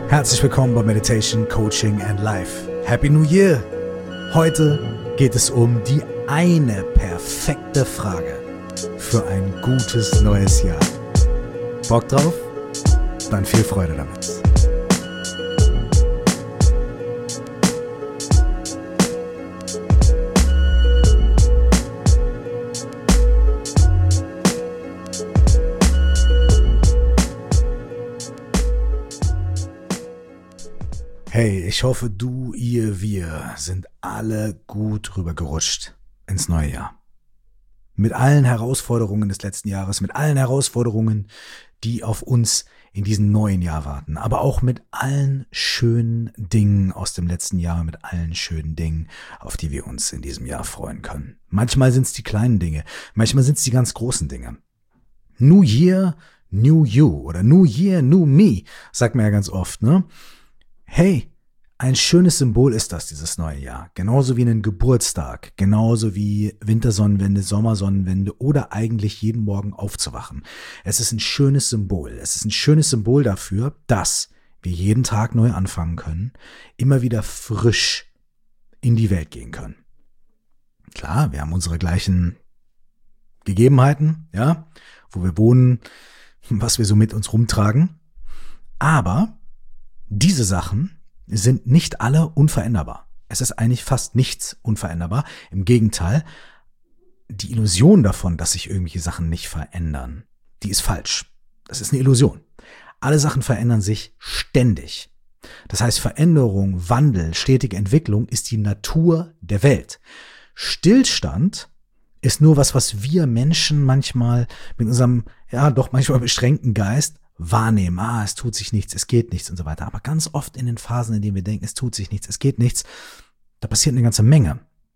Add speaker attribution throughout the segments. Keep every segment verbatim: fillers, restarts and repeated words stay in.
Speaker 1: Herzlich willkommen bei Meditation, Coaching and Life. Happy New Year! Heute geht es um die eine perfekte Frage für ein gutes neues Jahr. Bock drauf? Dann viel Freude damit. Hey, ich hoffe, du, ihr, wir sind alle gut rübergerutscht ins neue Jahr. Mit allen Herausforderungen des letzten Jahres, mit allen Herausforderungen, die auf uns in diesem neuen Jahr warten, aber auch mit allen schönen Dingen aus dem letzten Jahr, mit allen schönen Dingen, auf die wir uns in diesem Jahr freuen können. Manchmal sind es die kleinen Dinge, manchmal sind es die ganz großen Dinge. New Year, New You oder New Year, New Me, sagt man ja ganz oft, ne? Hey, ein schönes Symbol ist das, dieses neue Jahr. Genauso wie ein Geburtstag, genauso wie Wintersonnenwende, Sommersonnenwende oder eigentlich jeden Morgen aufzuwachen. Es ist ein schönes Symbol. Es ist ein schönes Symbol dafür, dass wir jeden Tag neu anfangen können, immer wieder frisch in die Welt gehen können. Klar, wir haben unsere gleichen Gegebenheiten, ja, wo wir wohnen, was wir so mit uns rumtragen. Aber diese Sachen sind nicht alle unveränderbar. Es ist eigentlich fast nichts unveränderbar. Im Gegenteil, die Illusion davon, dass sich irgendwelche Sachen nicht verändern, die ist falsch. Das ist eine Illusion. Alle Sachen verändern sich ständig. Das heißt, Veränderung, Wandel, stetige Entwicklung ist die Natur der Welt. Stillstand ist nur was, was wir Menschen manchmal mit unserem, ja, doch manchmal beschränkten Geist wahrnehmen, ah, es tut sich nichts, es geht nichts und so weiter. Aber ganz oft in den Phasen, in denen wir denken, es tut sich nichts, es geht nichts, da passiert eine ganze Menge.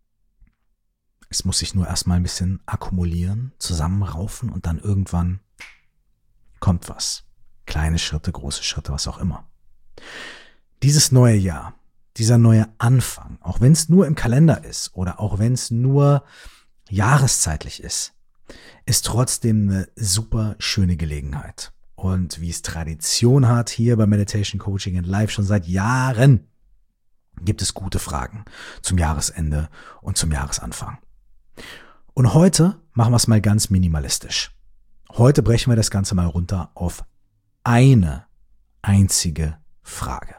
Speaker 1: Es muss sich nur erstmal ein bisschen akkumulieren, zusammenraufen und dann irgendwann kommt was. Kleine Schritte, große Schritte, was auch immer. Dieses neue Jahr, dieser neue Anfang, auch wenn es nur im Kalender ist oder auch wenn es nur jahreszeitlich ist, ist trotzdem eine super schöne Gelegenheit. Und wie es Tradition hat hier bei Meditation, Coaching and Life schon seit Jahren, gibt es gute Fragen zum Jahresende und zum Jahresanfang. Und heute machen wir es mal ganz minimalistisch. Heute brechen wir das Ganze mal runter auf eine einzige Frage.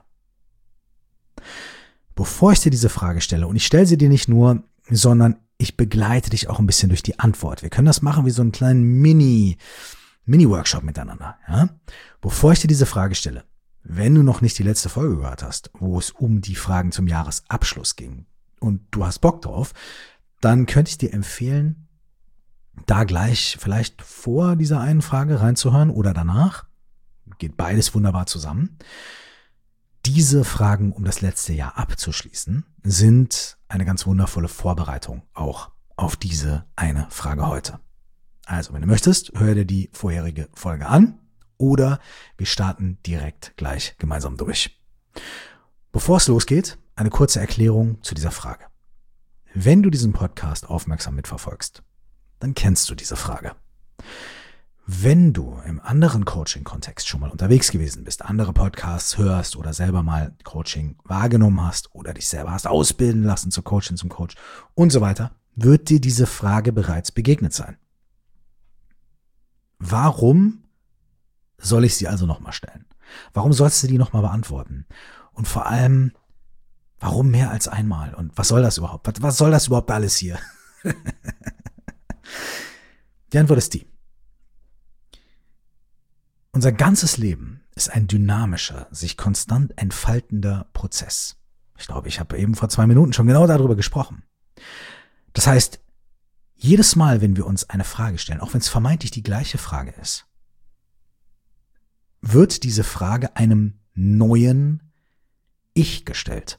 Speaker 1: Bevor ich dir diese Frage stelle, und ich stelle sie dir nicht nur, sondern ich begleite dich auch ein bisschen durch die Antwort. Wir können das machen wie so einen kleinen Mini- Mini-Workshop miteinander, ja? Bevor ich dir diese Frage stelle, wenn du noch nicht die letzte Folge gehört hast, wo es um die Fragen zum Jahresabschluss ging und du hast Bock drauf, dann könnte ich dir empfehlen, da gleich vielleicht vor dieser einen Frage reinzuhören oder danach. Geht beides wunderbar zusammen. Diese Fragen, um das letzte Jahr abzuschließen, sind eine ganz wundervolle Vorbereitung auch auf diese eine Frage heute. Also, wenn du möchtest, hör dir die vorherige Folge an oder wir starten direkt gleich gemeinsam durch. Bevor es losgeht, eine kurze Erklärung zu dieser Frage. Wenn du diesen Podcast aufmerksam mitverfolgst, dann kennst du diese Frage. Wenn du im anderen Coaching-Kontext schon mal unterwegs gewesen bist, andere Podcasts hörst oder selber mal Coaching wahrgenommen hast oder dich selber hast ausbilden lassen zu Coaching, zum Coach und so weiter, wird dir diese Frage bereits begegnet sein. Warum soll ich sie also nochmal stellen? Warum sollst du die nochmal beantworten? Und vor allem, warum mehr als einmal? Und was soll das überhaupt? Was, was soll das überhaupt alles hier? Die Antwort ist die. Unser ganzes Leben ist ein dynamischer, sich konstant entfaltender Prozess. Ich glaube, ich habe eben vor zwei Minuten schon genau darüber gesprochen. Das heißt, jedes Mal, wenn wir uns eine Frage stellen, auch wenn es vermeintlich die gleiche Frage ist, wird diese Frage einem neuen Ich gestellt.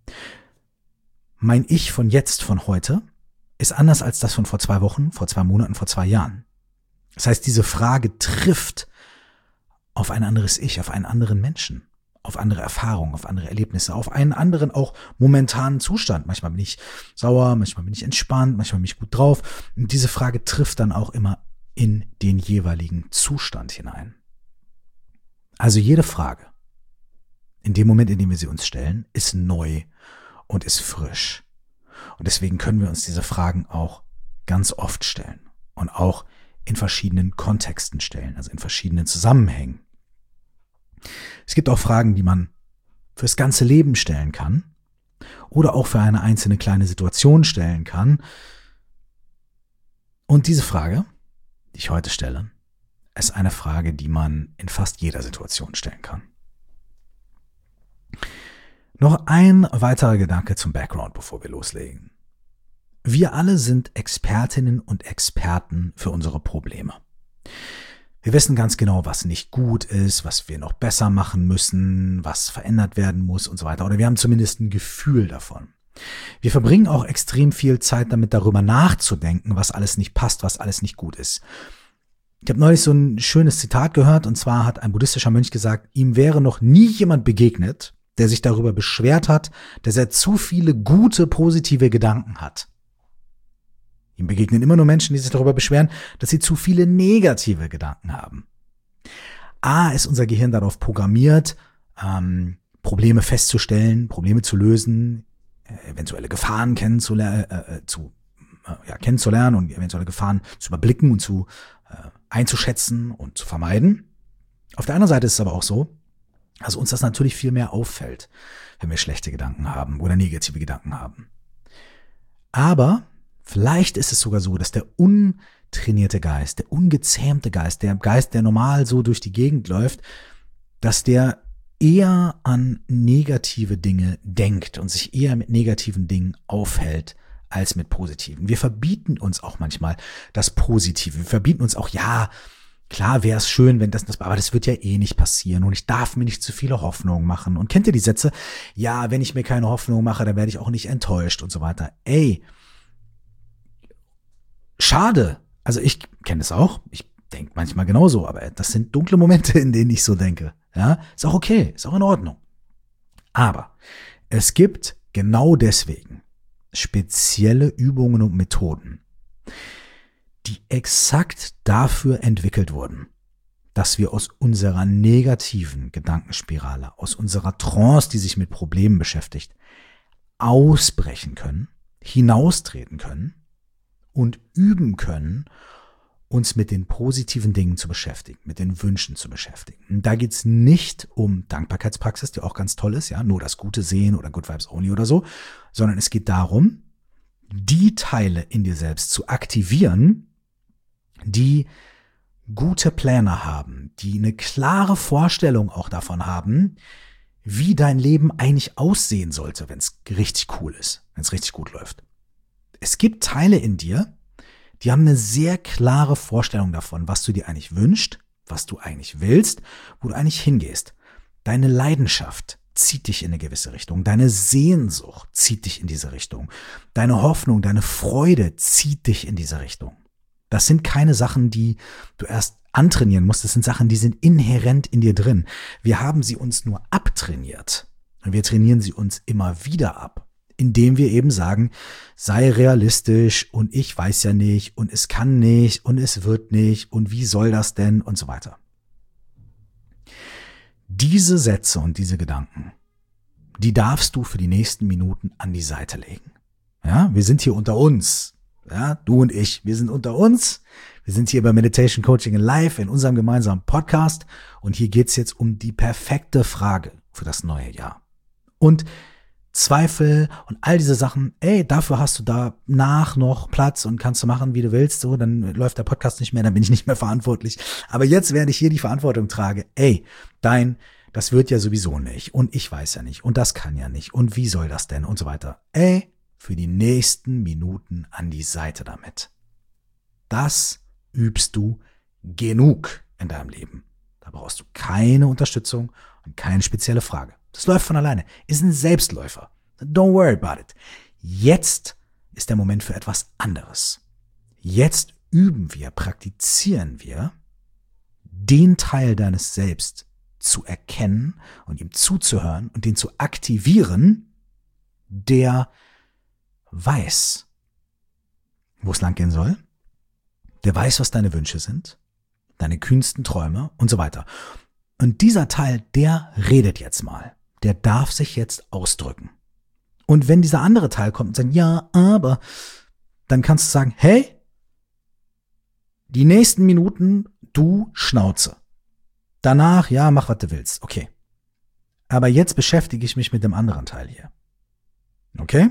Speaker 1: Mein Ich von jetzt, von heute, ist anders als das von vor zwei Wochen, vor zwei Monaten, vor zwei Jahren. Das heißt, diese Frage trifft auf ein anderes Ich, auf einen anderen Menschen, auf andere Erfahrungen, auf andere Erlebnisse, auf einen anderen auch momentanen Zustand. Manchmal bin ich sauer, manchmal bin ich entspannt, manchmal bin ich gut drauf. Und diese Frage trifft dann auch immer in den jeweiligen Zustand hinein. Also jede Frage in dem Moment, in dem wir sie uns stellen, ist neu und ist frisch. Und deswegen können wir uns diese Fragen auch ganz oft stellen und auch in verschiedenen Kontexten stellen, also in verschiedenen Zusammenhängen. Es gibt auch Fragen, die man fürs ganze Leben stellen kann oder auch für eine einzelne kleine Situation stellen kann. Und diese Frage, die ich heute stelle, ist eine Frage, die man in fast jeder Situation stellen kann. Noch ein weiterer Gedanke zum Background, bevor wir loslegen. Wir alle sind Expertinnen und Experten für unsere Probleme. Wir wissen ganz genau, was nicht gut ist, was wir noch besser machen müssen, was verändert werden muss und so weiter. Oder wir haben zumindest ein Gefühl davon. Wir verbringen auch extrem viel Zeit damit, darüber nachzudenken, was alles nicht passt, was alles nicht gut ist. Ich habe neulich so ein schönes Zitat gehört, und zwar hat ein buddhistischer Mönch gesagt, ihm wäre noch nie jemand begegnet, der sich darüber beschwert hat, dass er zu viele gute, positive Gedanken hat. Ihm begegnen immer nur Menschen, die sich darüber beschweren, dass sie zu viele negative Gedanken haben. A, ist unser Gehirn darauf programmiert, ähm, Probleme festzustellen, Probleme zu lösen, äh, eventuelle Gefahren kennenzulernen, äh, zu, äh, ja, kennenzulernen und eventuelle Gefahren zu überblicken und zu äh, einzuschätzen und zu vermeiden. Auf der anderen Seite ist es aber auch so, dass uns das natürlich viel mehr auffällt, wenn wir schlechte Gedanken haben oder negative Gedanken haben. Aber vielleicht ist es sogar so, dass der untrainierte Geist, der ungezähmte Geist, der Geist, der normal so durch die Gegend läuft, dass der eher an negative Dinge denkt und sich eher mit negativen Dingen aufhält als mit positiven. Wir verbieten uns auch manchmal das Positive. Wir verbieten uns auch, ja, klar wäre es schön, wenn das, das, aber das wird ja eh nicht passieren und ich darf mir nicht zu viele Hoffnungen machen. Und kennt ihr die Sätze? Ja, wenn ich mir keine Hoffnung mache, dann werde ich auch nicht enttäuscht und so weiter. Ey, schade. Also ich kenne es auch. Ich denke manchmal genauso, aber das sind dunkle Momente, in denen ich so denke. Ja, ist auch okay, ist auch in Ordnung. Aber es gibt genau deswegen spezielle Übungen und Methoden, die exakt dafür entwickelt wurden, dass wir aus unserer negativen Gedankenspirale, aus unserer Trance, die sich mit Problemen beschäftigt, ausbrechen können, hinaustreten können und üben können, uns mit den positiven Dingen zu beschäftigen, mit den Wünschen zu beschäftigen. Und da geht's nicht um Dankbarkeitspraxis, die auch ganz toll ist, ja, nur das Gute sehen oder Good Vibes Only oder so, sondern es geht darum, die Teile in dir selbst zu aktivieren, die gute Pläne haben, die eine klare Vorstellung auch davon haben, wie dein Leben eigentlich aussehen sollte, wenn es richtig cool ist, wenn es richtig gut läuft. Es gibt Teile in dir, die haben eine sehr klare Vorstellung davon, was du dir eigentlich wünschst, was du eigentlich willst, wo du eigentlich hingehst. Deine Leidenschaft zieht dich in eine gewisse Richtung. Deine Sehnsucht zieht dich in diese Richtung. Deine Hoffnung, deine Freude zieht dich in diese Richtung. Das sind keine Sachen, die du erst antrainieren musst. Das sind Sachen, die sind inhärent in dir drin. Wir haben sie uns nur abtrainiert. Und wir trainieren sie uns immer wieder ab, indem wir eben sagen, sei realistisch und ich weiß ja nicht und es kann nicht und es wird nicht und wie soll das denn und so weiter. Diese Sätze und diese Gedanken, die darfst du für die nächsten Minuten an die Seite legen. Ja, wir sind hier unter uns. Ja, du und ich, wir sind unter uns. Wir sind hier bei Meditation Coaching Live in unserem gemeinsamen Podcast und hier geht's jetzt um die perfekte Frage für das neue Jahr. Und Zweifel und all diese Sachen, ey, dafür hast du danach noch Platz und kannst du machen, wie du willst, so, dann läuft der Podcast nicht mehr, dann bin ich nicht mehr verantwortlich. Aber jetzt, während ich hier die Verantwortung trage, ey, dein, das wird ja sowieso nicht und ich weiß ja nicht und das kann ja nicht und wie soll das denn und so weiter. Ey, für die nächsten Minuten an die Seite damit. Das übst du genug in deinem Leben. Da brauchst du keine Unterstützung und keine spezielle Frage. Das läuft von alleine. Ist ein Selbstläufer. Don't worry about it. Jetzt ist der Moment für etwas anderes. Jetzt üben wir, praktizieren wir, den Teil deines Selbst zu erkennen und ihm zuzuhören und den zu aktivieren, der weiß, wo es lang gehen soll, der weiß, was deine Wünsche sind, deine kühnsten Träume und so weiter. Und dieser Teil, der redet jetzt mal. der darf sich jetzt ausdrücken. Und wenn dieser andere Teil kommt und sagt, ja, aber, dann kannst du sagen, hey, die nächsten Minuten, du Schnauze. Danach, ja, mach, was du willst. Okay. Aber jetzt beschäftige ich mich mit dem anderen Teil hier. Okay?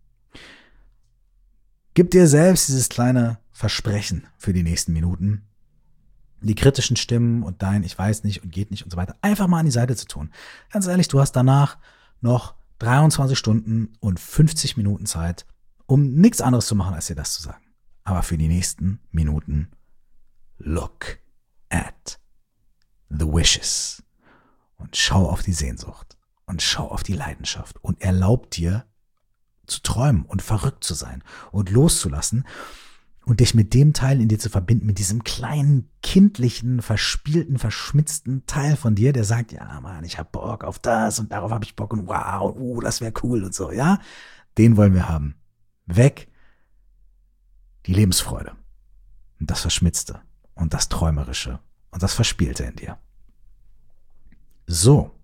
Speaker 1: Gib dir selbst dieses kleine Versprechen für die nächsten Minuten, die kritischen Stimmen und dein ich weiß nicht und geht nicht und so weiter einfach mal an die Seite zu tun. Ganz ehrlich, du hast danach noch dreiundzwanzig Stunden und fünfzig Minuten Zeit, um nichts anderes zu machen, als dir das zu sagen. Aber für die nächsten Minuten, look at the wishes und schau auf die Sehnsucht und schau auf die Leidenschaft und erlaub dir zu träumen und verrückt zu sein und loszulassen und dich mit dem Teil in dir zu verbinden, mit diesem kleinen, kindlichen, verspielten, verschmitzten Teil von dir, der sagt, ja Mann, ich hab Bock auf das und darauf habe ich Bock und wow, uh, das wäre cool und so, ja? Den wollen wir haben. Weg die Lebensfreude und das Verschmitzte und das Träumerische und das Verspielte in dir. So.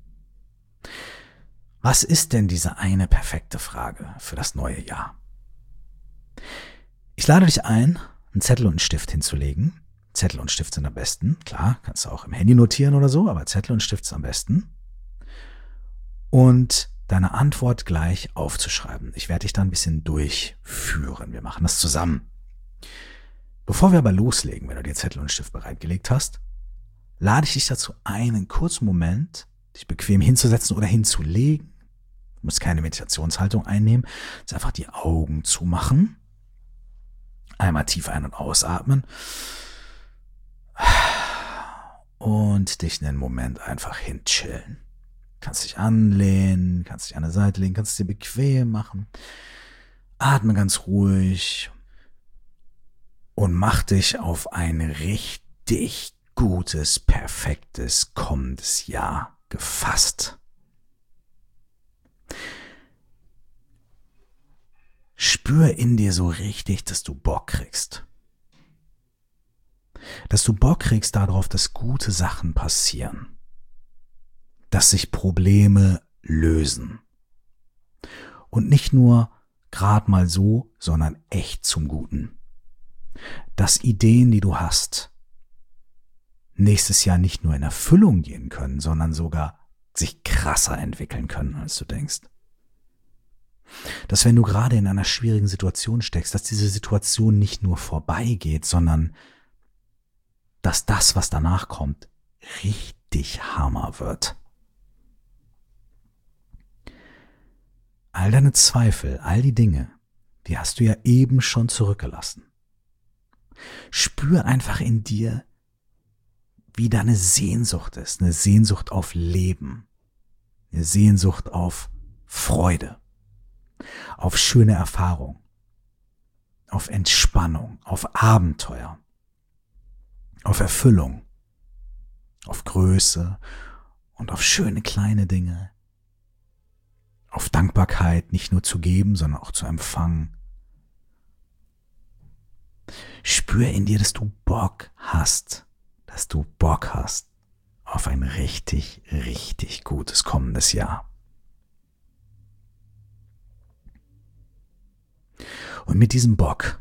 Speaker 1: Was ist denn diese eine perfekte Frage für das neue Jahr? Ich lade dich ein, einen Zettel und einen Stift hinzulegen. Zettel und Stift sind am besten. Klar, kannst du auch im Handy notieren oder so, aber Zettel und Stift sind am besten. Und deine Antwort gleich aufzuschreiben. Ich werde dich da ein bisschen durchführen. Wir machen das zusammen. Bevor wir aber loslegen, wenn du dir Zettel und Stift bereitgelegt hast, lade ich dich dazu ein, einen kurzen Moment dich bequem hinzusetzen oder hinzulegen. Du musst keine Meditationshaltung einnehmen. Es ist einfach die Augen zumachen. Einmal tief ein- und ausatmen. Und dich einen Moment einfach hinchillen. Kannst dich anlehnen, kannst dich an der Seite legen, kannst es dir bequem machen. Atme ganz ruhig. Und mach dich auf ein richtig gutes, perfektes, kommendes Jahr gefasst. Spür in dir so richtig, dass du Bock kriegst. Dass du Bock kriegst darauf, dass gute Sachen passieren. Dass sich Probleme lösen. Und nicht nur gerade mal so, sondern echt zum Guten. Dass Ideen, die du hast, nächstes Jahr nicht nur in Erfüllung gehen können, sondern sogar sich krasser entwickeln können, als du denkst. Dass wenn du gerade in einer schwierigen Situation steckst, dass diese Situation nicht nur vorbeigeht, sondern dass das, was danach kommt, richtig Hammer wird. All deine Zweifel, all die Dinge, die hast du ja eben schon zurückgelassen. Spür einfach in dir, wie deine Sehnsucht ist, eine Sehnsucht auf Leben, eine Sehnsucht auf Freude, auf schöne Erfahrung, auf Entspannung, auf Abenteuer, auf Erfüllung, auf Größe und auf schöne kleine Dinge, auf Dankbarkeit, nicht nur zu geben, sondern auch zu empfangen. Spür in dir, dass du Bock hast, dass du Bock hast auf ein richtig, richtig gutes kommendes Jahr. Und mit diesem Bock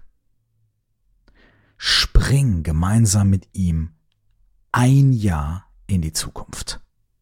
Speaker 1: spring gemeinsam mit ihm ein Jahr in die Zukunft.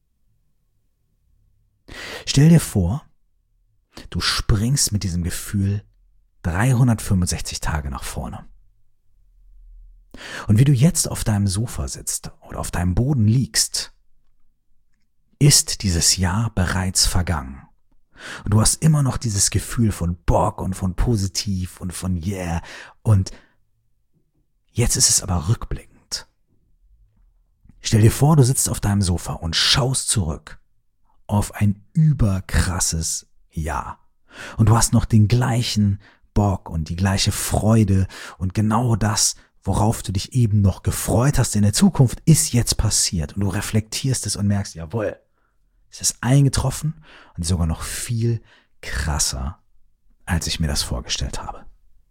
Speaker 1: Stell dir vor, du springst mit diesem Gefühl dreihundertfünfundsechzig Tage nach vorne. Und wie du jetzt auf deinem Sofa sitzt oder auf deinem Boden liegst, ist dieses Jahr bereits vergangen. Und du hast immer noch dieses Gefühl von Bock und von positiv und von yeah. Und jetzt ist es aber rückblickend. Stell dir vor, du sitzt auf deinem Sofa und schaust zurück auf ein überkrasses Jahr. Und du hast noch den gleichen Bock und die gleiche Freude und genau das, worauf du dich eben noch gefreut hast in der Zukunft, ist jetzt passiert. Und du reflektierst es und merkst, jawohl, es ist eingetroffen und sogar noch viel krasser, als ich mir das vorgestellt habe.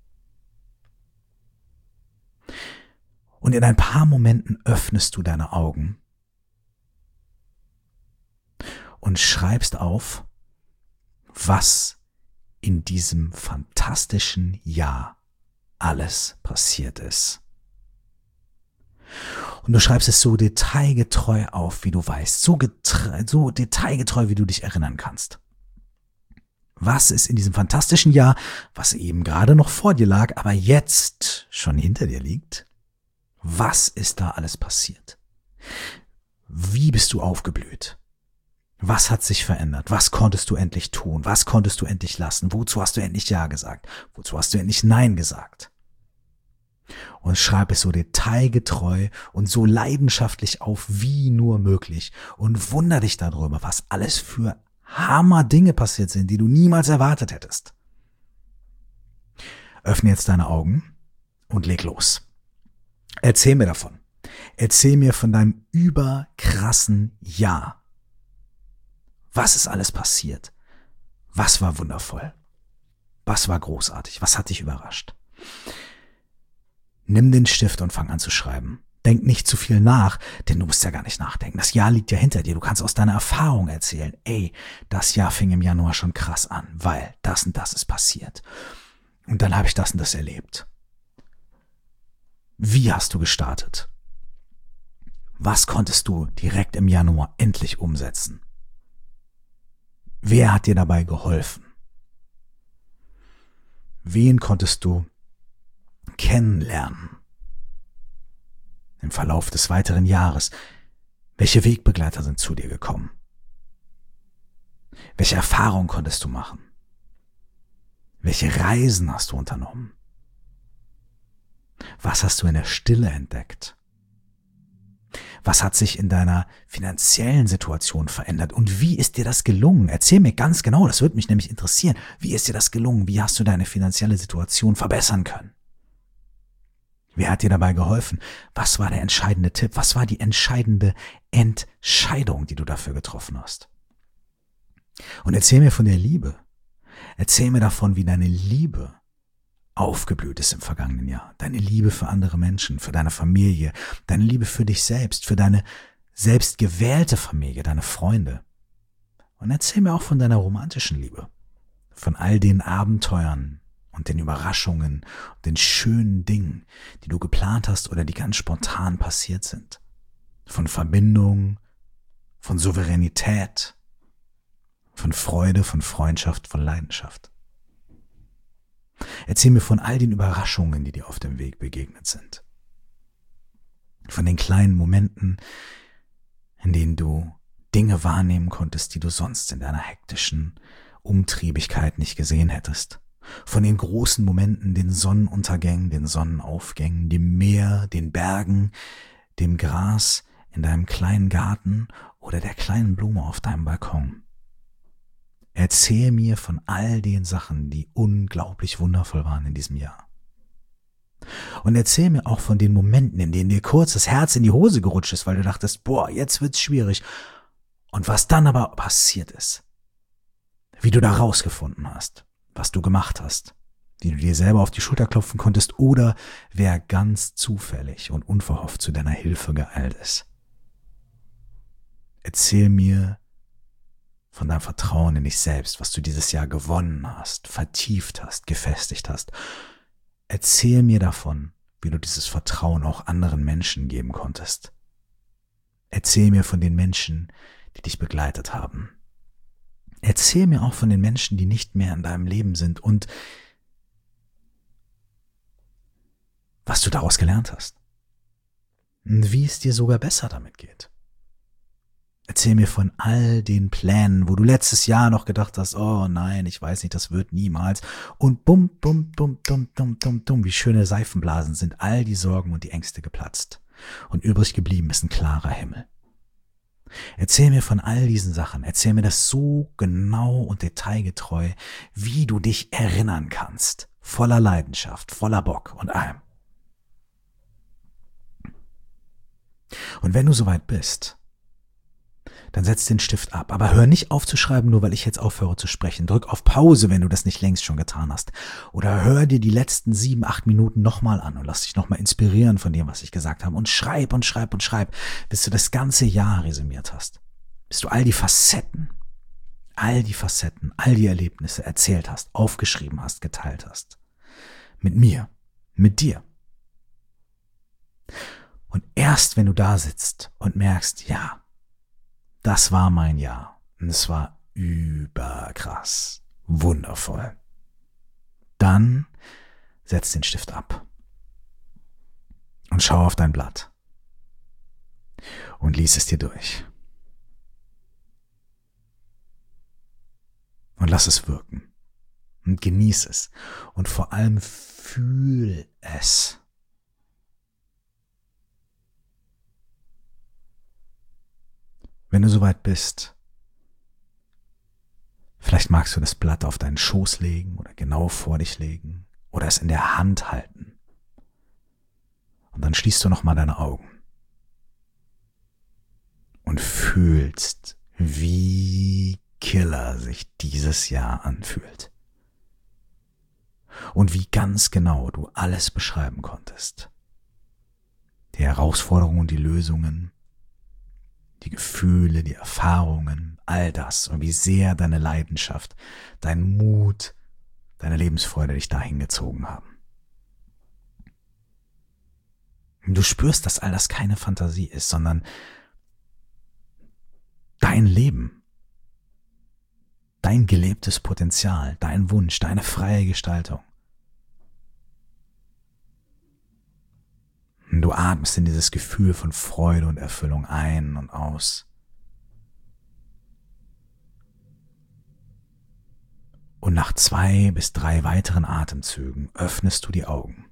Speaker 1: Und in ein paar Momenten öffnest du deine Augen und schreibst auf, was in diesem fantastischen Jahr alles passiert ist. Und du schreibst es so detailgetreu auf, wie du weißt, so, getre- so detailgetreu, wie du dich erinnern kannst. Was ist in diesem fantastischen Jahr, was eben gerade noch vor dir lag, aber jetzt schon hinter dir liegt? Was ist da alles passiert? Wie bist du aufgeblüht? Was hat sich verändert? Was konntest du endlich tun? Was konntest du endlich lassen? Wozu hast du endlich Ja gesagt? Wozu hast du endlich Nein gesagt? Und schreib es so detailgetreu und so leidenschaftlich auf wie nur möglich und wunder dich darüber, was alles für Hammer-Dinge passiert sind, die du niemals erwartet hättest. Öffne jetzt deine Augen und leg los. Erzähl mir davon. Erzähl mir von deinem überkrassen Jahr. Was ist alles passiert? Was war wundervoll? Was war großartig? Was hat dich überrascht? Nimm den Stift und fang an zu schreiben. Denk nicht zu viel nach, denn du musst ja gar nicht nachdenken. Das Jahr liegt ja hinter dir. Du kannst aus deiner Erfahrung erzählen. Ey, das Jahr fing im Januar schon krass an, weil das und das ist passiert. Und dann habe ich das und das erlebt. Wie hast du gestartet? Was konntest du direkt im Januar endlich umsetzen? Wer hat dir dabei geholfen? Wen konntest du kennenlernen im Verlauf des weiteren Jahres? Welche Wegbegleiter sind zu dir gekommen? Welche Erfahrungen konntest du machen? Welche Reisen hast du unternommen? Was hast du in der Stille entdeckt? Was hat sich in deiner finanziellen Situation verändert und wie ist dir das gelungen? Erzähl mir ganz genau, das würde mich nämlich interessieren. Wie ist dir das gelungen? Wie hast du deine finanzielle Situation verbessern können? Wer hat dir dabei geholfen? Was war der entscheidende Tipp? Was war die entscheidende Entscheidung, die du dafür getroffen hast? Und erzähl mir von der Liebe. Erzähl mir davon, wie deine Liebe aufgeblüht ist im vergangenen Jahr. Deine Liebe für andere Menschen, für deine Familie, deine Liebe für dich selbst, für deine selbstgewählte Familie, deine Freunde. Und erzähl mir auch von deiner romantischen Liebe, von all den Abenteuern und den Überraschungen und den schönen Dingen, die du geplant hast oder die ganz spontan passiert sind. Von Verbindung, von Souveränität, von Freude, von Freundschaft, von Leidenschaft. Erzähl mir von all den Überraschungen, die dir auf dem Weg begegnet sind. Von den kleinen Momenten, in denen du Dinge wahrnehmen konntest, die du sonst in deiner hektischen Umtriebigkeit nicht gesehen hättest. Von den großen Momenten, den Sonnenuntergängen, den Sonnenaufgängen, dem Meer, den Bergen, dem Gras in deinem kleinen Garten oder der kleinen Blume auf deinem Balkon. Erzähl mir von all den Sachen, die unglaublich wundervoll waren in diesem Jahr. Und erzähl mir auch von den Momenten, in denen dir kurz das Herz in die Hose gerutscht ist, weil du dachtest, boah, jetzt wird's schwierig. Und was dann aber passiert ist. Wie du da rausgefunden hast, was du gemacht hast, wie du dir selber auf die Schulter klopfen konntest oder wer ganz zufällig und unverhofft zu deiner Hilfe geeilt ist. Erzähl mir von deinem Vertrauen in dich selbst, was du dieses Jahr gewonnen hast, vertieft hast, gefestigt hast. Erzähl mir davon, wie du dieses Vertrauen auch anderen Menschen geben konntest. Erzähl mir von den Menschen, die dich begleitet haben. Erzähl mir auch von den Menschen, die nicht mehr in deinem Leben sind und was du daraus gelernt hast. Und wie es dir sogar besser damit geht. Erzähl mir von all den Plänen, wo du letztes Jahr noch gedacht hast, oh nein, ich weiß nicht, das wird niemals. Und bum, bum, bum, bum, bum, bum, bum, wie schöne Seifenblasen sind all die Sorgen und die Ängste geplatzt. Und übrig geblieben ist ein klarer Himmel. Erzähl mir von all diesen Sachen. Erzähl mir das so genau und detailgetreu, wie du dich erinnern kannst. Voller Leidenschaft, voller Bock und allem. Und wenn du soweit bist, dann setz den Stift ab. Aber hör nicht auf zu schreiben, nur weil ich jetzt aufhöre zu sprechen. Drück auf Pause, wenn du das nicht längst schon getan hast. Oder hör dir die letzten sieben, acht Minuten nochmal an und lass dich nochmal inspirieren von dem, was ich gesagt habe. Und schreib und schreib und schreib, bis du das ganze Jahr resümiert hast. Bis du all die Facetten all die Facetten, all die Erlebnisse erzählt hast, aufgeschrieben hast, geteilt hast. Mit mir, mit dir. Und erst wenn du da sitzt und merkst, ja, das war mein Jahr und es war überkrass, wundervoll, dann setz den Stift ab und schau auf dein Blatt und lies es dir durch. Und lass es wirken und genieß es und vor allem fühl es. Wenn du soweit bist, vielleicht magst du das Blatt auf deinen Schoß legen oder genau vor dich legen oder es in der Hand halten. Und dann schließt du nochmal deine Augen und fühlst, wie Killer sich dieses Jahr anfühlt. Und wie ganz genau du alles beschreiben konntest. Die Herausforderungen und die Lösungen, die Gefühle, die Erfahrungen, all das und wie sehr deine Leidenschaft, dein Mut, deine Lebensfreude dich dahin gezogen haben. Und du spürst, dass all das keine Fantasie ist, sondern dein Leben, dein gelebtes Potenzial, dein Wunsch, deine freie Gestaltung. Und du atmest in dieses Gefühl von Freude und Erfüllung ein und aus. Und nach zwei bis drei weiteren Atemzügen öffnest du die Augen.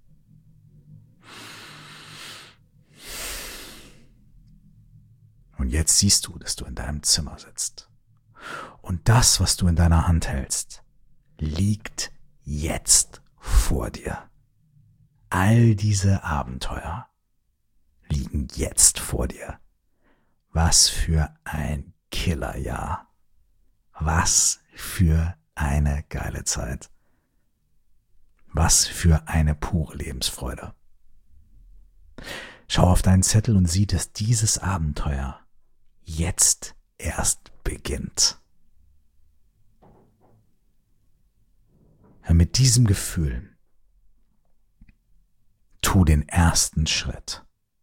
Speaker 1: Und jetzt siehst du, dass du in deinem Zimmer sitzt. Und das, was du in deiner Hand hältst, liegt jetzt vor dir. All diese Abenteuer liegen jetzt vor dir. Was für ein Killerjahr. Was für eine geile Zeit. Was für eine pure Lebensfreude. Schau auf deinen Zettel und sieh, dass dieses Abenteuer jetzt erst beginnt. Ja, mit diesem Gefühl tu den ersten Schritt.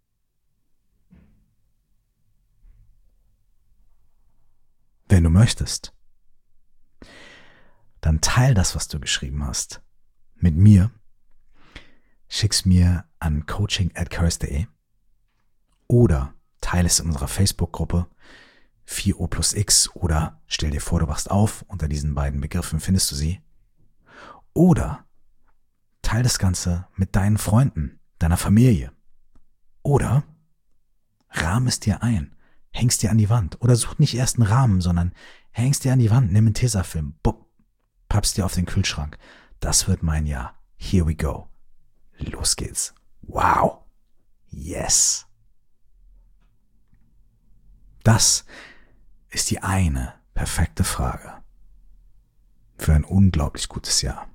Speaker 1: Wenn du möchtest, dann teil das, was du geschrieben hast, mit mir. Schick's mir an coaching at curse punkt de oder teile es in unserer Facebook-Gruppe vier O plus X oder stell dir vor, du wachst auf. Unter diesen beiden Begriffen findest du sie. Oder teil das Ganze mit deinen Freunden, deiner Familie. Oder rahm es dir ein, hängst dir an die Wand. Oder such nicht erst einen Rahmen, sondern hängst dir an die Wand, nimm einen Tesafilm, bupp, pappst dir auf den Kühlschrank. Das wird mein Jahr. Here we go. Los geht's. Wow. Yes. Das ist die eine perfekte Frage für ein unglaublich gutes Jahr.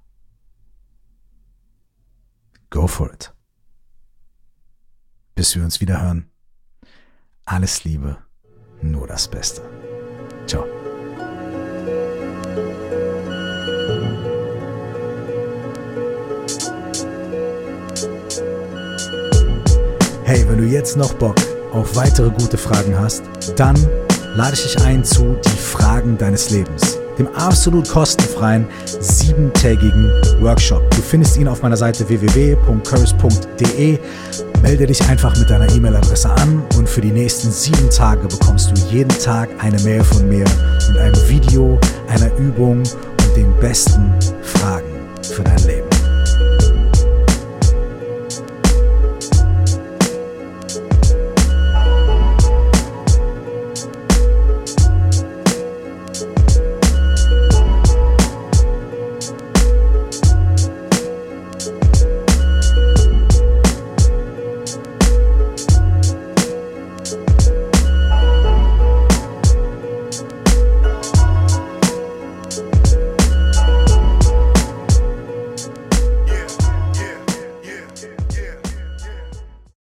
Speaker 1: Go for it. Bis wir uns wieder hören. Alles Liebe, nur das Beste. Ciao. Hey, wenn du jetzt noch Bock auf weitere gute Fragen hast, dann lade ich dich ein zu Die Fragen deines Lebens, dem absolut kostenfreien siebentägigen Workshop. Du findest ihn auf meiner Seite w w w punkt curse punkt de. Melde dich einfach mit deiner E-Mail-Adresse an und für die nächsten sieben Tage bekommst du jeden Tag eine Mail von mir mit einem Video, einer Übung und den besten Fragen für dein Leben.